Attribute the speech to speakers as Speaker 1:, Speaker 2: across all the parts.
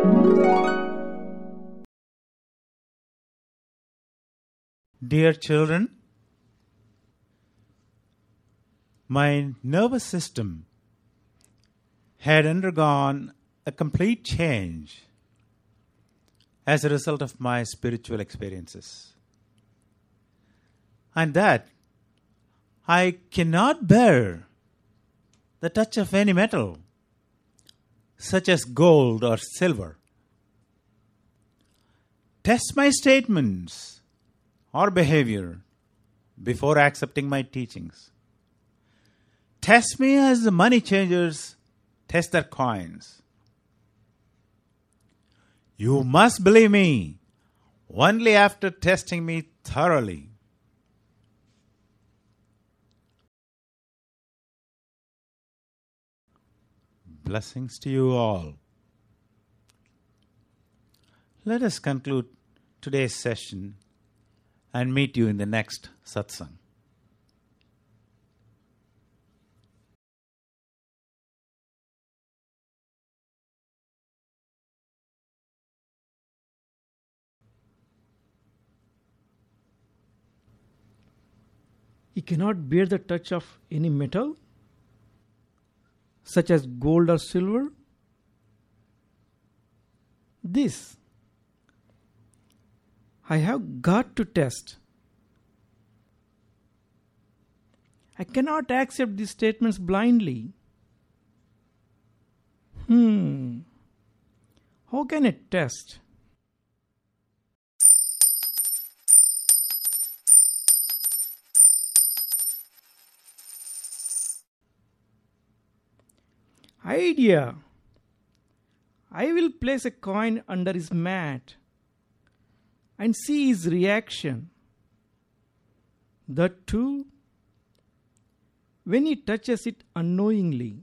Speaker 1: Dear children, my nervous system had undergone a complete change as a result of my spiritual experiences. And that I cannot bear the touch of any metal, such as gold or silver. Test my statements or behavior before accepting my teachings. Test me as the money changers test their coins. You must believe me only after testing me thoroughly. Blessings to you all. Let us conclude today's session and meet you in the next satsang.
Speaker 2: He cannot bear the touch of any metal, such as gold or silver. This I have got to test. I cannot accept these statements blindly. How can I test? Idea. I will place a coin under his mat and see his reaction. That too, when he touches it unknowingly.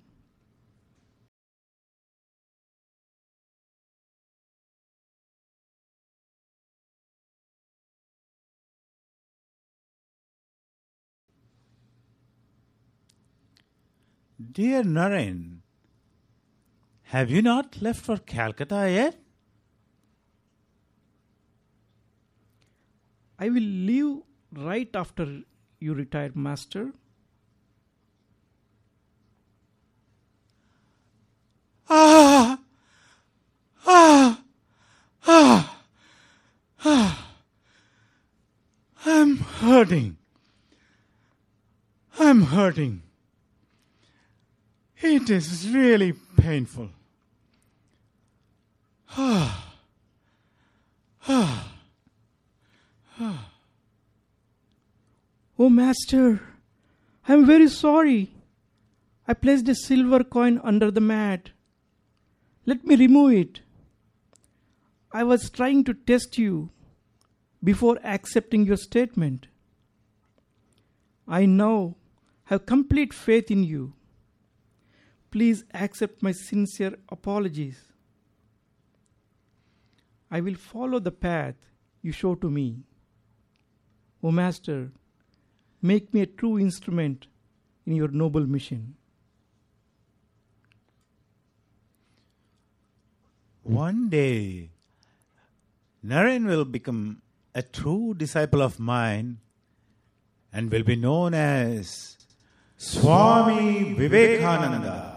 Speaker 1: Dear Naren, have you not left for Calcutta yet?
Speaker 2: I will leave right after you retire, Master.
Speaker 1: I'm hurting. I'm hurting. It is really painful.
Speaker 2: Oh, Master, I am very sorry. I placed a silver coin under the mat. Let me remove it. I was trying to test you before accepting your statement. I now have complete faith in you. Please accept my sincere apologies. I will follow the path you show to me. O Master, make me a true instrument in your noble mission.
Speaker 1: One day, Naren will become a true disciple of mine and will be known as Swami Vivekananda.